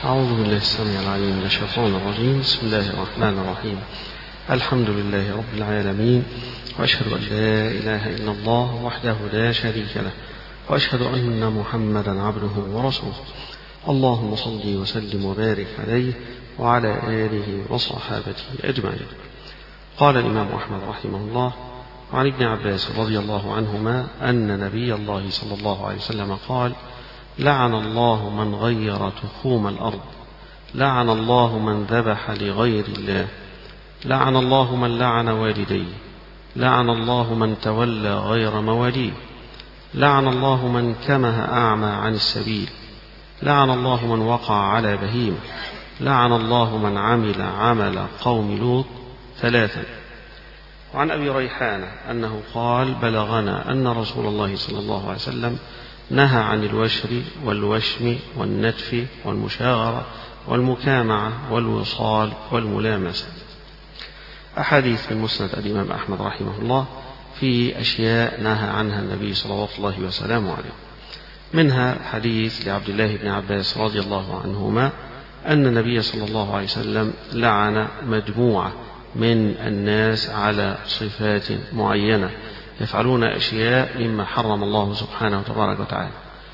أعوذ بالله السميع العليم من الشيطان الرجيم. بسم الله الرحمن الرحيم. الحمد لله رب العالمين، وأشهد أن لا إله إلا الله وحده لا شريك له، وأشهد أن محمدا عبده ورسوله. اللهم صل وسلم وبارك عليه وعلى آله وصحابته أجمعين. قال الإمام أحمد رحمه الله: وعن ابن عباس رضي الله عنهما أن نبي الله صلى الله عليه وسلم قال: لعن الله من غير تخوم الأرض، لعن الله من ذبح لغير الله، لعن الله من لعن والديه، لعن الله من تولى غير مواليه، لعن الله من كمه أعمى عن السبيل، لعن الله من وقع على بهيمة، لعن الله من عمل عمل قوم لوط ثلاثا. وعن أبي ريحانة أنه قال: بلغنا أن رسول الله صلى الله عليه وسلم نهى عن الوشر والوشم والنتف والمشاغرة والمكامعة والوصال والملامسة. أحاديث من مسند الإمام أحمد رحمه الله في أشياء نهى عنها النبي صلى الله عليه وسلم عليه. منها حديث لعبد الله بن عباس رضي الله عنهما أن النبي صلى الله عليه وسلم لعن مجموعة من الناس على صفات معينة يفعلون أشياء مما حرم الله سبحانه وتبارك وتعالى.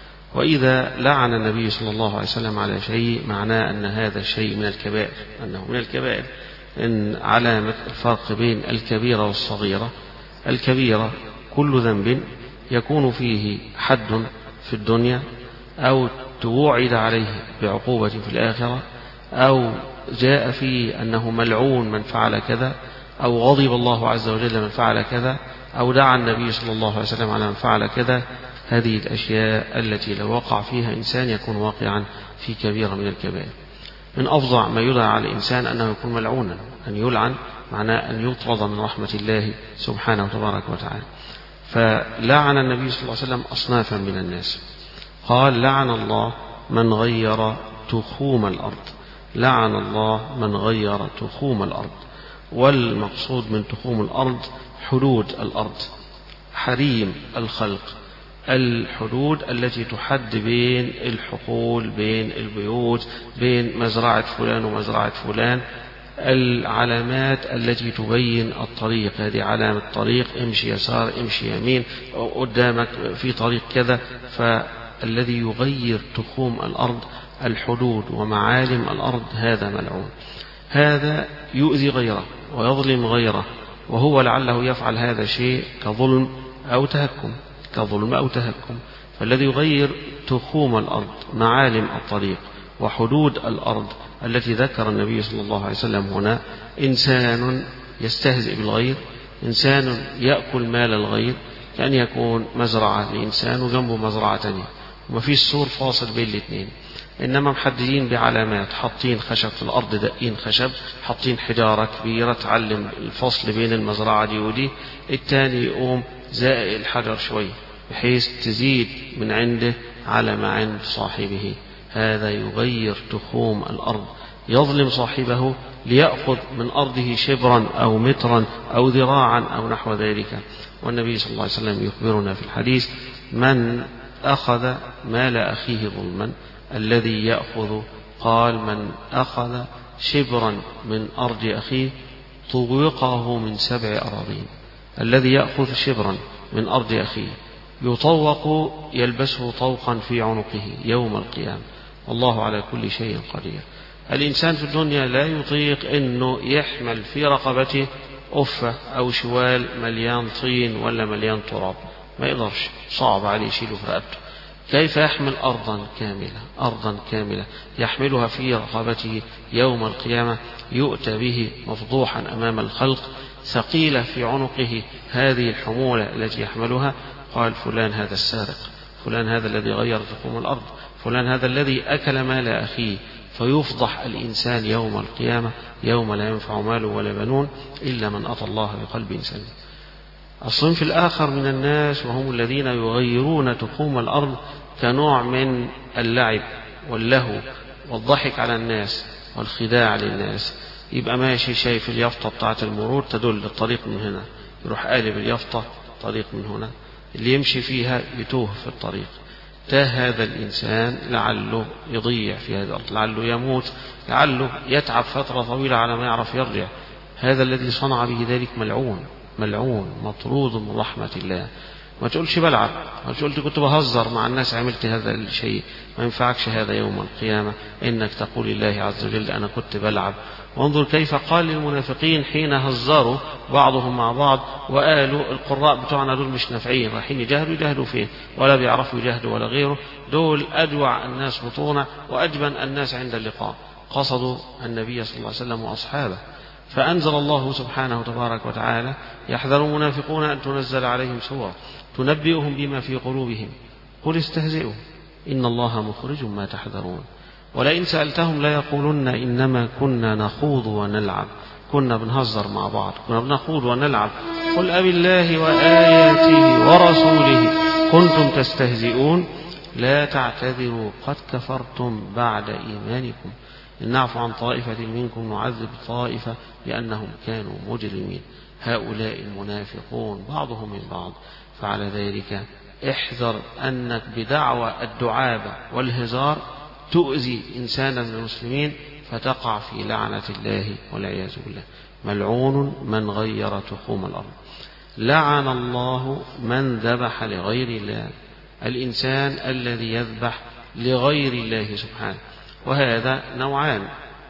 وإذا لعن النبي صلى الله عليه وسلم على شيء معناه أن هذا الشيء من الكبائر، أنه من الكبائر. إن علامة الفرق بين الكبيرة والصغيرة: الكبيرة كل ذنب يكون فيه حد في الدنيا، أو توعد عليه بعقوبة في الآخرة، أو جاء فيه أنه ملعون من فعل كذا، أو غضب الله عز وجل من فعل كذا، أو دعا النبي صلى الله عليه وسلم على من فعل كذا. هذه الأشياء التي لو وقع فيها إنسان يكون واقعا في كبيرة من الكبائر. من أفظع ما يدعى على الإنسان أنه يكون ملعونا. أن يلعن معناه أن يطرد من رحمة الله سبحانه وتبارك وتعالى. فلعن النبي صلى الله عليه وسلم أصنافا من الناس. قال: لعن الله من غير تخوم الأرض، لعن الله من غير تخوم الأرض. والمقصود من تخوم الأرض حدود الأرض، حريم الخلق، الحدود التي تحد بين الحقول، بين البيوت، بين مزرعة فلان ومزرعة فلان، العلامات التي تبين الطريق. هذه علامة طريق، امشي يسار، امشي يمين، قدامك في طريق كذا. فالذي يغير تخوم الأرض، الحدود ومعالم الأرض، هذا ملعون. هذا يؤذي غيره ويظلم غيره، وهو لعله يفعل هذا الشيء كظلم أو تهكم، كظلم أو تهكم. فالذي يغير تخوم الأرض، معالم الطريق وحدود الأرض التي ذكر النبي صلى الله عليه وسلم هنا: إنسان يستهزئ بالغير، إنسان يأكل مال الغير، كأن يكون مزرعة لإنسان وجنبه مزرعة تانية وما فيش سور فاصل بين الاثنين، إنما محددين بعلامات، حاطين خشب في الأرض، دقين خشب، حاطين حجارة كبيرة تعلم الفصل بين المزرعة دي ودي. التاني يقوم زائق الحجر شوي بحيث تزيد من عنده على ما عند صاحبه. هذا يغير تخوم الأرض، يظلم صاحبه ليأخذ من أرضه شبرا أو مترا أو ذراعا أو نحو ذلك. والنبي صلى الله عليه وسلم يخبرنا في الحديث: من أخذ مال أخيه ظلما، الذي يأخذ، قال: من أخذ شبرا من أرض أخيه طوقه من 7 أراضين. الذي يأخذ شبرا من أرض أخيه يطوق، يلبسه طوقا في عنقه يوم القيامة، والله على كل شيء قدير. الإنسان في الدنيا لا يطيق أنه يحمل في رقبته أفة أو شوال مليان طين ولا مليان تراب، ما يقدرش، صعب عليه يشيله في رقبته. كيف يحمل أرضا كاملة، أرضا كاملة يحملها في رقبته يوم القيامة، يؤتى به مفضوحا أمام الخلق، ثقيلة في عنقه هذه الحمولة التي يحملها. قال: فلان هذا السارق، فلان هذا الذي غير تخوم الأرض، فلان هذا الذي أكل مال أخيه. فيفضح الإنسان يوم القيامة، يوم لا ينفع مال ولا بنون إلا من أتى الله بقلب سليم. الصنف الآخر من الناس وهم الذين يغيرون تخوم الأرض كنوع من اللعب واللهو والضحك على الناس والخداع للناس. يبقى ماشي شايف اليافطة بتاعة المرور تدل الطريق من هنا، يروح قالب اليافطة طريق من هنا، اللي يمشي فيها يتوه في الطريق. هذا الإنسان لعله يضيع في هذا الأرض، لعله يموت، لعله يتعب فترة طويلة على ما يعرف يرجع. هذا الذي صنع به ذلك ملعون، ملعون مطرود من رحمة الله. ما تقولش بلعب، ما تقولش كنت بهزر مع الناس عملت هذا الشيء، ما ينفعكش هذا يوم القيامة إنك تقول لله عز وجل أنا كنت بلعب. وانظر كيف قال للمنافقين حين هزروا بعضهم مع بعض وقالوا القراء بتوعنا دول مش نافعين، رايحين يجاهدوا فين ولا بيعرفوا يجاهدوا ولا غيره، دول أدوع الناس بطونا وأجبن الناس عند اللقاء. قصدوا النبي صلى الله عليه وسلم وأصحابه، فأنزل الله سبحانه تبارك وتعالى يحذر المنافقون أن تنزل عليهم سور تنبئهم بما في قلوبهم قل استهزئوا إن الله مخرج ما تحذرون. ولئن سألتهم ليقولن إنما كنا نخوض ونلعب، كنا بنهزر مع بعض، كنا بنخوض ونلعب. قل أبالله وآياته ورسوله كنتم تستهزئون لا تعتذروا قد كفرتم بعد إيمانكم إن نعفو عن طائفة منكم نعذب طائفة لأنهم كانوا مجرمين. هؤلاء المنافقون بعضهم من بعض. فعلى ذلك احذر أنك بدعوى الدعابة والهزار تؤذي إنسانا من المسلمين فتقع في لعنة الله والعياذ بالله. ملعون من غير تخوم الأرض. لعن الله من ذبح لغير الله، الإنسان الذي يذبح لغير الله سبحانه. وهذا نوعان: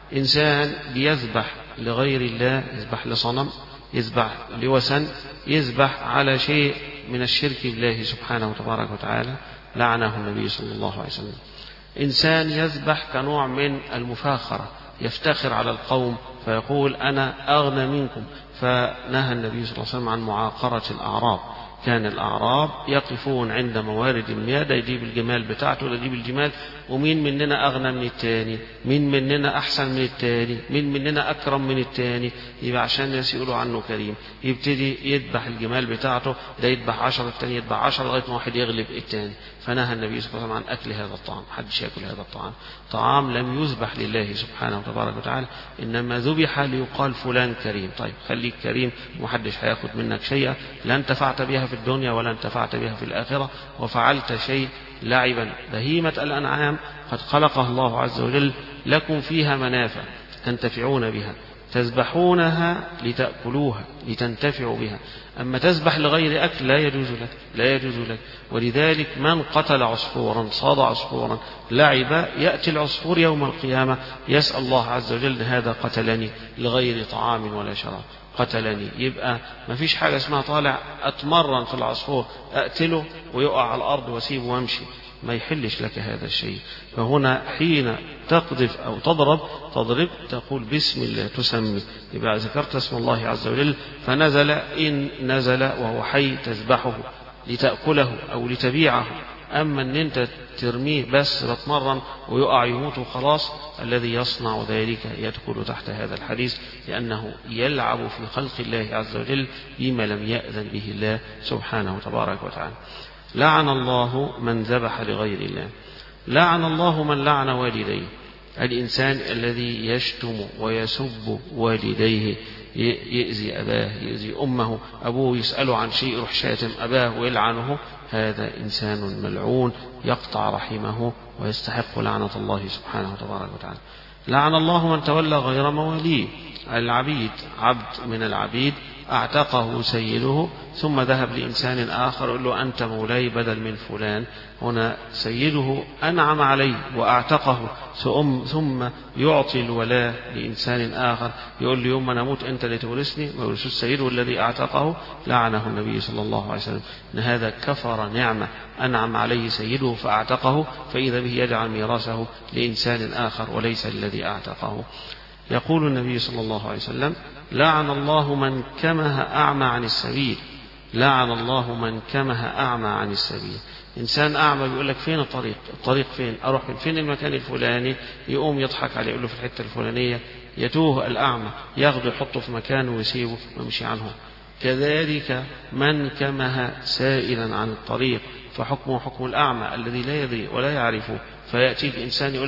إنسان بيذبح لغير الله، يذبح لصنم، يذبح لوثن، يذبح على شيء من الشرك بالله سبحانه تبارك وتعالى، لعنه النبي صلى الله عليه وسلم. إنسان يذبح كنوع من المفاخرة، يفتخر على القوم فيقول أنا أغنى منكم، فنهى النبي صلى الله عليه وسلم عن معاقرة الأعراب. كان الأعراب يقفون عند موارد المياه، ده يجيب الجمال بتاعته ولا يجيب الجمال، ومين مننا أغنى من التاني، مين مننا أحسن من التاني، مين مننا أكرم من التاني، يبقى عشان الناس يقولوا عنه كريم يبتدي يذبح الجمال بتاعته، ده يذبح 10 التاني يذبح 10 لغاية ما واحد يغلب التاني. فنهى النبي صلى الله عليه وسلم عن أكل هذا الطعام، محدش يأكل هذا الطعام، طعام لم يذبح لله سبحانه وتبارك وتعالى، إنما ذبح ليقال فلان كريم. طيب خليك كريم ومحدش هياخد منك شيئا، لا انتفعت بها في الدنيا ولا انتفعت بها في الآخرة، وفعلت شيء لعبا. بهيمة الأنعام قد خلقها الله عز وجل لكم فيها منافع تنتفعون بها، تذبحونها لتأكلوها لتنتفعوا بها، أما تذبح لغير أكل لا يجوز لك، لا يجوز لك. ولذلك من قتل عصفورا صاد عصفورا لعب، يأتي العصفور يوم القيامة يسأل الله عز وجل هذا قتلني لغير طعام ولا شراب، قتلني. يبقى ما فيش حاجة اسمها طالع أتمرن في العصفور أقتله ويقع على الأرض واسيبه وامشي، ما يحلش لك هذا الشيء. فهنا حين تقذف أو تضرب تقول بسم الله تسمي، يبقى ذكرت اسم الله عز وجل فنزل، إن نزل وهو حي تذبحه لتأكله أو لتبيعه. أما أن أنت ترميه بس تتمرن ويقع يموت وخلاص، الذي يصنع ذلك يدخل تحت هذا الحديث، لأنه يلعب في خلق الله عز وجل بما لم يأذن به الله سبحانه تبارك وتعالى. لعن الله من ذبح لغير الله. لعن الله من لعن والديه، الإنسان الذي يشتم ويسب والديه، يؤذي أباه يؤذي أمه، أبوه يسأله عن شيء يروح شاتم أباه ويلعنه، هذا إنسان ملعون يقطع رحمه ويستحق لعنة الله سبحانه تبارك وتعالى. لعن الله من تولى غير مواليه، العبيد، عبد من العبيد اعتقه سيده ثم ذهب لإنسان آخر يقول له أنت مولاي بدل من فلان. هنا سيده أنعم عليه وأعتقه ثم يعطي الولاء لإنسان آخر، يقول له يوم ما نموت أنت اللي تورثني، ما يورث سيده الذي أعتقه. لعنه النبي صلى الله عليه وسلم أن هذا كفر نعمة أنعم عليه سيده فأعتقه، فإذا به يجعل ميراثه لإنسان آخر وليس الذي أعتقه. يقول النبي صلى الله عليه وسلم لعن الله من كمه أعمى عن السبيل. لعن الله من كمه أعمى عن السبيل. إنسان أعمى بيقول لك فين الطريق، الطريق فين، أروح فين المكان الفلاني، يقوم يضحك عليه يقول له في الحتة الفلانية، يتوه الأعمى ياخده يحطه في مكانه ويسيبه ويمشي عنه. كذلك من كمه سائلا عن الطريق فحكمه حكم الأعمى الذي لا يدري ولا يعرفه، فيأتيك إنسان يقول لك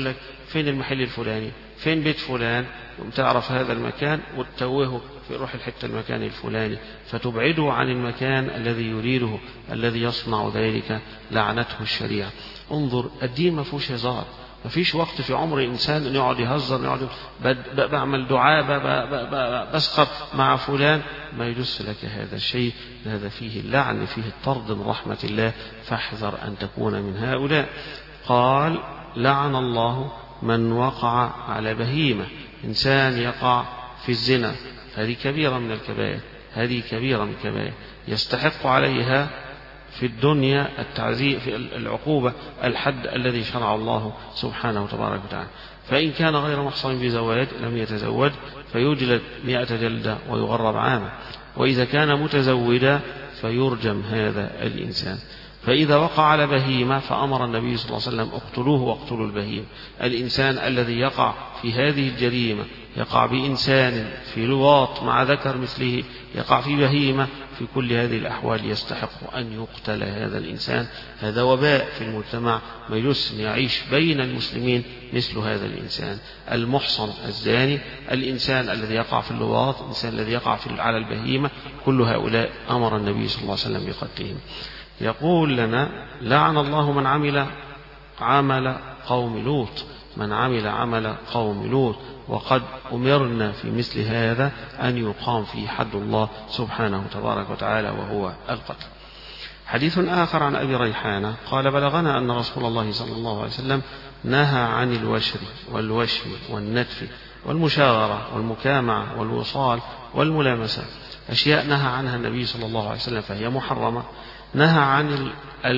فين المحل الفلاني، فين بيت فلان، وتعرف هذا المكان وتتوهه في روح الحتة المكان الفلاني، فتبعده عن المكان الذي يريده الذي يصنع ذلك لعنته الشريعة. انظر، الدين ما فيهوش هزار، ما فيش وقت في عمر الإنسان أن يقعد يهزر، يقعد بعمل دعابة، بسخر مع فلان، ما يجوز لك هذا الشيء، هذا فيه اللعن، فيه الطرد من رحمة الله، فاحذر أن تكون من هؤلاء. قال: لعن الله من وقع على بهيمة. إنسان يقع في الزنا، هذه كبيرة من الكبائر، هذه كبيرة من الكبائر يستحق عليها في الدنيا التعذيب، في العقوبة، الحد الذي شرع الله سبحانه وتبارك وتعالى. فإن كان غير محصن بزواج لم يتزوج فيجلد 100 جلدة ويغرب عاما، وإذا كان متزوجا فيرجم هذا الإنسان. فإذا وقع على بهيمة فأمر النبي صلى الله عليه وسلم: اقتلوه واقتلوا البهيم. الإنسان الذي يقع في هذه الجريمة، يقع بإنسان في لواط مع ذكر مثله، يقع في بهيمة، في كل هذه الأحوال يستحق أن يقتل هذا الإنسان. هذا وباء في المجتمع، ما يجوز أن يعيش بين المسلمين مثل هذا الإنسان المحصن الزاني، الإنسان الذي يقع في اللواط، الإنسان الذي يقع على البهيمة، كل هؤلاء أمر النبي صلى الله عليه وسلم بقتلهم. يقول لنا: لعن الله من عمل عمل قوم لوط، من عمل عمل قوم لوط، وقد أمرنا في مثل هذا أن يقام فيه حد الله سبحانه تبارك وتعالى وهو القتل. حديث آخر عن أبي ريحانة قال: بلغنا أن رسول الله صلى الله عليه وسلم نهى عن الوشر والوشم والنتف والمشاغرة والمكامعة والوصال والملامسة، أشياء نهى عنها النبي صلى الله عليه وسلم فهي محرمة. نهى عن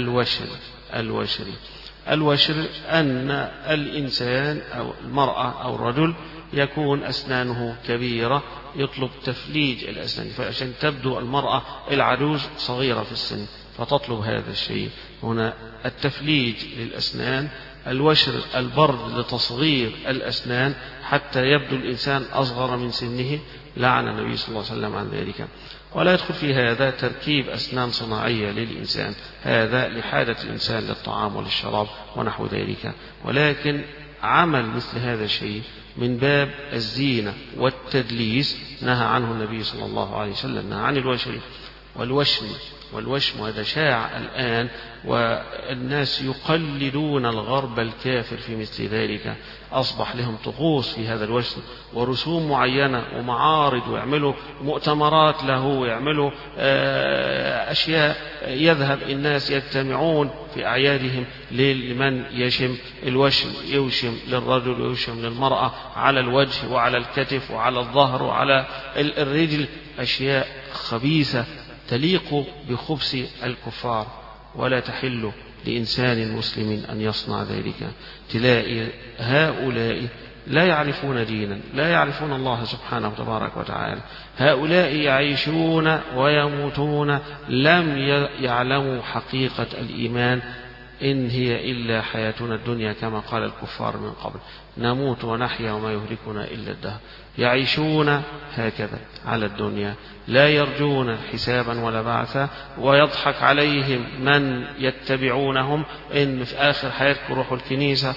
الوشر أن الإنسان أو المرأة أو الرجل يكون أسنانه كبيرة، يطلب تفليج الأسنان، فعشان تبدو المرأة العجوز صغيرة في السن فتطلب هذا الشيء. هنا التفليج للأسنان، الوشر البرد لتصغير الأسنان حتى يبدو الإنسان أصغر من سنه، لعن النبي صلى الله عليه وسلم عن ذلك. ولا يدخل في هذا تركيب أسنان صناعية للإنسان، هذا لحاجة الإنسان للطعام وللشراب ونحو ذلك، ولكن عمل مثل هذا الشيء من باب الزينة والتدليس نهى عنه النبي صلى الله عليه وسلم. نهى عن الوشر والوشم هذا شاع الآن، والناس يقلدون الغرب الكافر في مثل ذلك، أصبح لهم طقوس في هذا الوشم ورسوم معينة ومعارض، ويعملوا مؤتمرات له، ويعملوا أشياء، يذهب الناس يجتمعون في أعيادهم لمن يشم الوشم، يوشم للرجل ويوشم للمرأة على الوجه وعلى الكتف وعلى الظهر وعلى الرجل، أشياء خبيثة تليق بخبث الكفار، ولا تحل لإنسان مسلم أن يصنع ذلك. تلاقي هؤلاء لا يعرفون دينا، لا يعرفون الله سبحانه وتبارك وتعالى، هؤلاء يعيشون ويموتون لم يعلموا حقيقة الإيمان، إن هي إلا حياتنا الدنيا كما قال الكفار من قبل، نموت ونحيا وما يهلكنا إلا الدهر. يعيشون هكذا على الدنيا، لا يرجون حسابا ولا بعثا، ويضحك عليهم من يتبعونهم إن في آخر حياتكم روحوا الكنيسة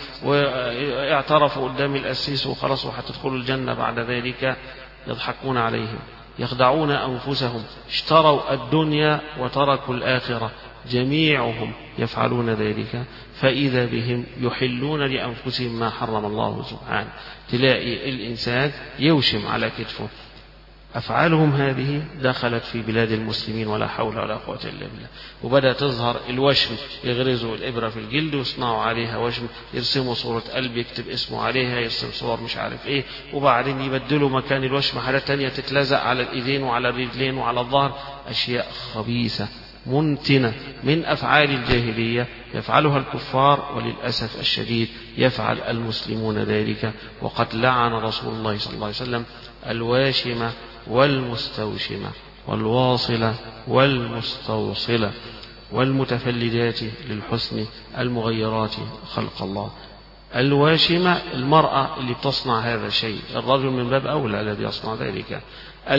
ويعترفوا قدام القسيس وخلاص وهتدخلوا الجنة بعد ذلك. يضحكون عليهم، يخدعون أنفسهم، اشتروا الدنيا وتركوا الآخرة، جميعهم يفعلون ذلك، فإذا بهم يحلون لأنفسهم ما حرم الله سبحانه. تلاقي الإنسان يوشم على كتفه. أفعالهم هذه دخلت في بلاد المسلمين ولا حول ولا قوة إلا بالله. وبدأ تظهر الوشم، يغرزوا الإبرة في الجلد ويصنعوا عليها وشم، يرسموا صورة قلب يكتب اسمه عليها، يرسم صور مش عارف إيه، وبعدين يبدلوا مكان الوشم حاجات تانية تتلزق على الإيدين وعلى الرجلين وعلى الظهر، أشياء خبيثة منتنة من أفعال الجاهلية يفعلها الكفار، وللأسف الشديد يفعل المسلمون ذلك. وقد لعن رسول الله صلى الله عليه وسلم الواشمة والمستوشمة والواصلة والمستوصلة والمتفلجات للحسن المغيرات خلق الله. الواشمة المرأة اللي بتصنع هذا الشيء، الرجل من باب أولى الذي يصنع ذلك.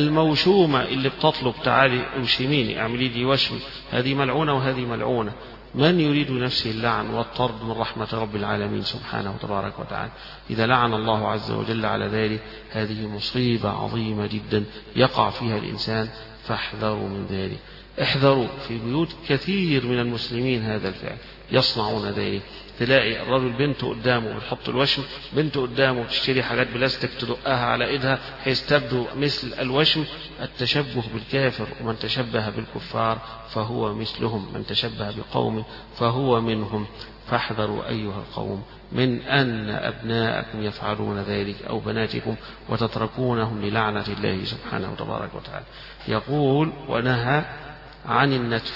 الموشومة اللي بتطلب تعالي اوشميني اعملي لي وشم، هذه ملعونة وهذه ملعونة. من يريد نفسه اللعن والطرد من رحمة رب العالمين سبحانه وتبارك وتعالى. إذا لعن الله عز وجل على ذلك هذه مصيبة عظيمة جدا يقع فيها الإنسان، فاحذروا من ذلك. احذروا، في بيوت كثير من المسلمين هذا الفعل يصنعون ذلك. تلاقي الرجل بنته قدامه بتحط الوشم، بنته قدامه تشتري حاجات بلاستيك تدقها على ايدها حيث تبدو مثل الوشم. التشبه بالكافر، ومن تشبه بالكفار فهو مثلهم، من تشبه بقوم فهو منهم. فاحذروا أيها القوم من أن أبناءكم يفعلون ذلك أو بناتكم وتتركونهم للعنة الله سبحانه وتبارك وتعالى. يقول: ونهى عن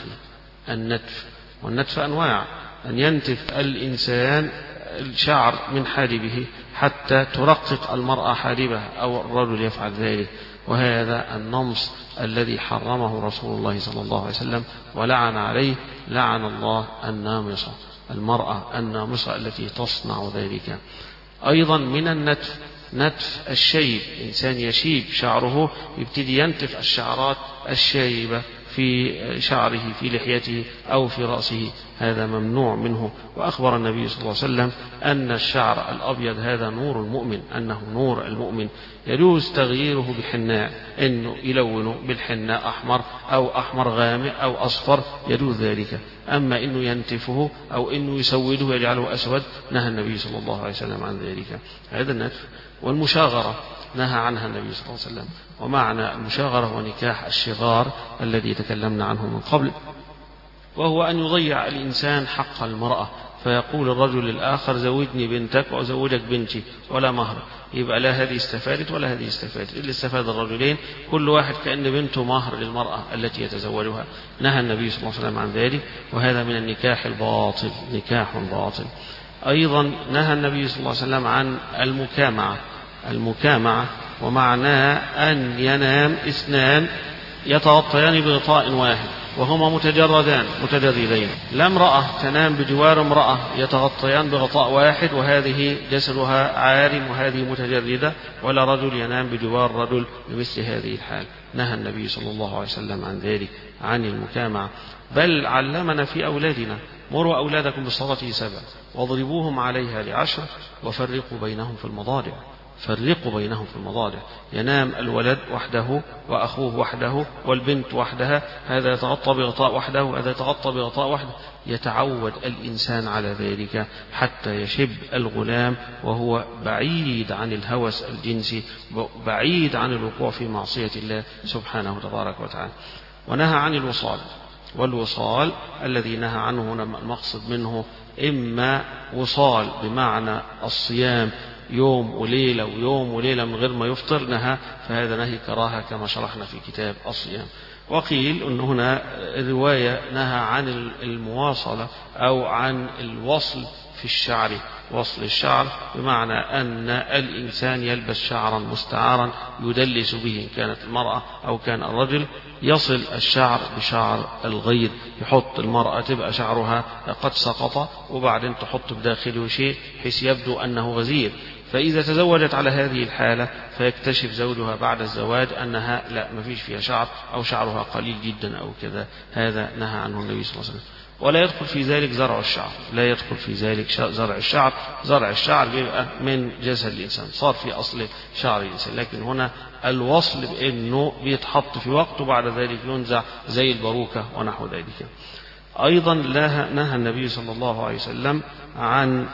النتف، والنتف أنواع، أن ينتف الإنسان الشعر من حالبه حتى ترقق المرأة حالبها، أو الرجل يفعل ذلك، وهذا النمص الذي حرمه رسول الله صلى الله عليه وسلم ولعن عليه. لعن الله النامصة، المرأة النامصة التي تصنع ذلك. أيضا من النتف نتف الشيب، إنسان يشيب شعره يبتدي ينتف الشعرات الشايبة في شعره في لحيته أو في رأسه، هذا ممنوع منه. وأخبر النبي صلى الله عليه وسلم أن الشعر الأبيض هذا نور المؤمن، أنه نور المؤمن، يجوز تغييره بحناء، إنه يلونه بالحناء أحمر أو أحمر غامق أو أصفر، يجوز ذلك. أما إنه ينتفه أو إنه يسوده يجعله أسود، نهى النبي صلى الله عليه وسلم عن ذلك. هذا النتف. والمشاغرة نهى عنها النبي صلى الله عليه وسلم، ومعنى المشاغرة هو نكاح الشغار الذي تكلمنا عنه من قبل، وهو أن يضيع الإنسان حق المرأة، فيقول الرجل للآخر: زوجني بنتك وأزوجك بنتي ولا مهر. يبقى لا هذه استفادت ولا هذه استفادت، اللي استفاد الرجلين كل واحد كأن بنته مهر للمرأة التي يتزوجها. نهى النبي صلى الله عليه وسلم عن ذلك، وهذا من النكاح الباطل، نكاح باطل. أيضا نهى النبي صلى الله عليه وسلم عن المكامعة، ومعناه أن ينام اثنان يتغطيان بغطاء واحد وهما متجردين، لا امرأة تنام بجوار امرأة يتغطيان بغطاء واحد وهذه جسدها عار وهذه متجردة، ولا رجل ينام بجوار رجل بمثل هذه الحال. نهى النبي صلى الله عليه وسلم عن ذلك، عن المكامعة. بل علمنا في أولادنا: مروا أولادكم بالصلاة 7 واضربوهم عليها 10 وفرقوا بينهم في المضاجع. فرقوا بينهم في المضاجع. ينام الولد وحده وأخوه وحده والبنت وحدها، هذا يتغطى بغطاء وحده وهذا يتغطى بغطاء وحده. يتعود الإنسان على ذلك حتى يشب الغلام وهو بعيد عن الهوس الجنسي، بعيد عن الوقوع في معصية الله سبحانه وتبارك وتعالى. ونهى عن الوصال، والوصال الذي نهى عنه المقصد منه إما وصال بمعنى الصيام يوم وليلة ويوم وليلة من غير ما يفطر، نهى، فهذا نهي كراهة كما شرحنا في كتاب الصيام. وقيل أن هنا رواية نهى عن المواصلة أو عن الوصل في الشعر، وصل الشعر بمعنى أن الإنسان يلبس شعرا مستعارا يدلس به، إن كانت المرأة أو كان الرجل، يصل الشعر بشعر الغير، يحط المرأة تبقى شعرها قد سقط وبعدين تحط بداخله شيء حيث يبدو أنه غزير، فإذا تزوجت على هذه الحالة فيكتشف زوجها بعد الزواج أنها لا، ما فيش فيها شعر أو شعرها قليل جدا أو كذا، هذا نهى عنه النبي صلى الله عليه وسلم. ولا يدخل في ذلك زرع الشعر، لا يدخل في ذلك زرع الشعر. زرع الشعر بيبقى من جسد الإنسان، صار في أصل شعر الإنسان، لكن هنا الوصل بأنه بيتحط في وقت وبعد ذلك ينزع زي الباروكة ونحو ذلك. أيضا نهى النبي صلى الله عليه وسلم عن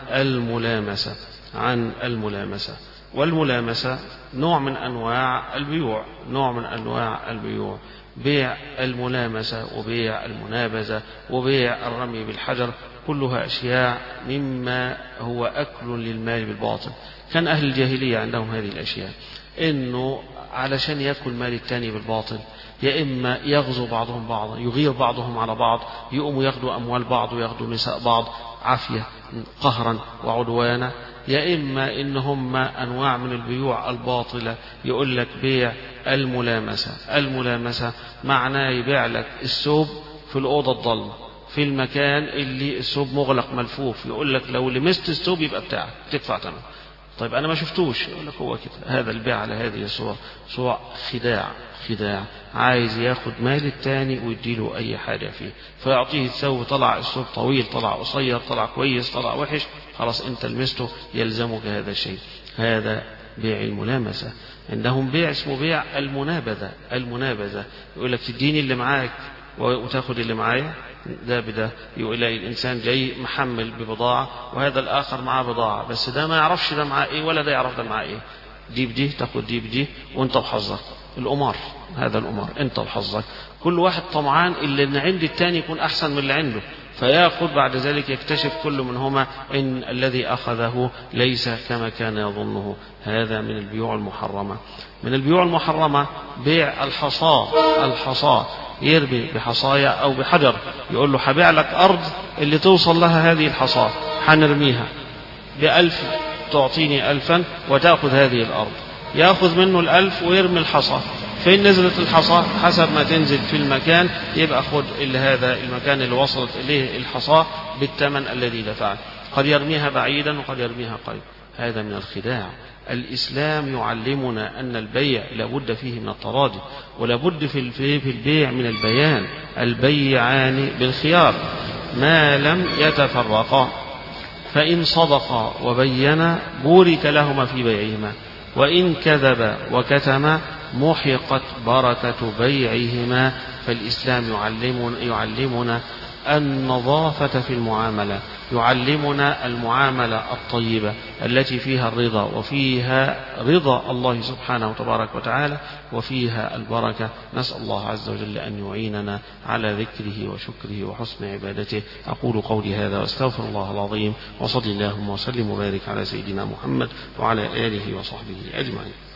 الملامسة، والملامسة نوع من أنواع البيوع، بيع الملامسة وبيع المنابذة وبيع الرمي بالحجر، كلها أشياء مما هو أكل للمال بالباطل. كان أهل الجاهلية عندهم هذه الأشياء، إنه علشان يأكل مال التاني بالباطل، يا إما يغزو بعضهم بعضا، يغير بعضهم على بعض، يقوموا ياخدوا أموال بعض وياخدوا نساء بعض عافية قهرا وعدوانا، يا إما إن هم أنواع من البيوع الباطلة. يقول لك بيع الملامسة معناه يبيع لك الثوب في الأوضة الضلمة في المكان اللي الثوب مغلق ملفوف، يقول لك لو لمست الثوب يبقى بتاعك تدفع ثمنه. طيب أنا ما شفتوش، يقول لك هو كده، هذا البيع على هذه الصورة صورة خداع، عايز ياخد مال التاني ويديله أي حاجة فيه، فيعطيه تسوي، طلع الصوت طويل، طلع قصير، طلع كويس، طلع وحش، خلاص أنت لمسته، يلزمك هذا الشيء. هذا بيع الملامسة. عندهم بيع اسمه بيع المنابذة، يقول لك تديني اللي معاك وتاخد اللي معايا، ده بده. يقول الإنسان جاي محمل ببضاعة وهذا الآخر معاه بضاعة، بس ده ما يعرفش ده معاه إيه ولا ده يعرف ده معاه إيه، دي بدي تاخد دي بدي وانت بحظك. القمار، هذا القمار، انت بحظك، كل واحد طمعان اللي عند التاني يكون أحسن من اللي عنده، فيأخذ بعد ذلك يكتشف كل منهما إن الذي أخذه ليس كما كان يظنه. هذا من البيوع المحرمة. من البيوع المحرمة بيع الحصاة، يرمي بحصايا أو بحجر، يقول له هبيع لك أرض اللي توصل لها هذه الحصاة، هنرميها ب1000، تعطيني 1000 وتأخذ هذه الأرض. يأخذ منه 1000 ويرمي الحصى، فين نزلت الحصى حسب ما تنزل في المكان، يبقى خد إلى هذا المكان اللي وصلت إليه الحصى بالثمن الذي دفعه. قد يرميها بعيدا وقد يرميها قريب. هذا من الخداع. الإسلام يعلمنا أن البيع لابد فيه من التراضي، ولابد في البيع من البيان. البيعان بالخيار ما لم يتفرقا، فإن صدقا وبينا بورك لهما في بيعهما، وإن كذبا وكتما محقت بركة بيعهما. فالإسلام يعلمنا النظافة في المعاملة، يعلمنا المعاملة الطيبة التي فيها الرضا، وفيها رضا الله سبحانه وتبارك وتعالى، وفيها البركة. نسأل الله عز وجل أن يعيننا على ذكره وشكره وحسن عبادته. أقول قولي هذا واستغفر الله العظيم، وصلى اللهم وسلم وبارك على سيدنا محمد وعلى آله وصحبه أجمعين.